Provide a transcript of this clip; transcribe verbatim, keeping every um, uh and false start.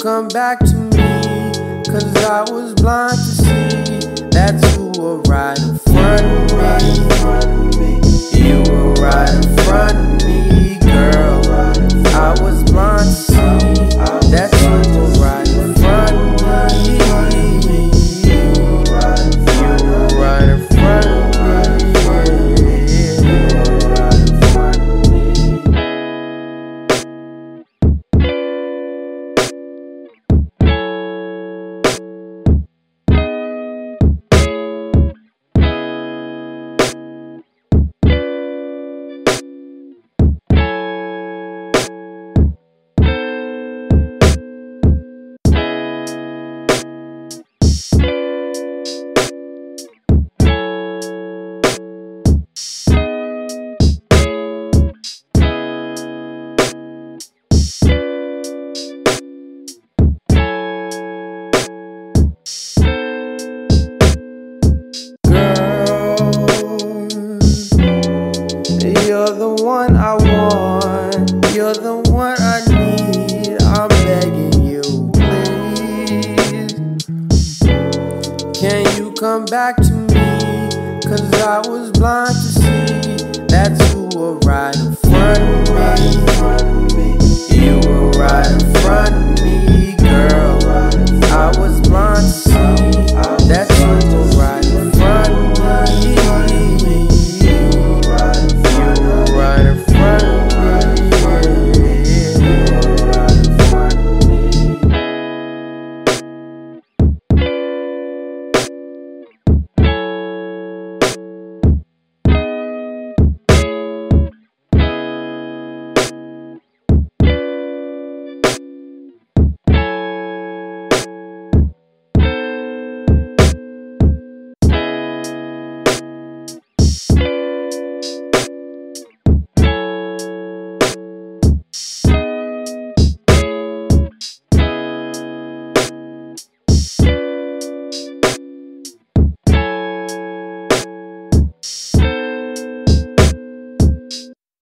come back to me? Cause I was blind to see that you were right in front of me. You were right in front of me, girl. I was blind to see that you were right in front of me. You were right in front of me. You're the one I want, you're the one I need. I'm begging you, please. Can you come back to me? Cause I was blind to see that you were right in front of me.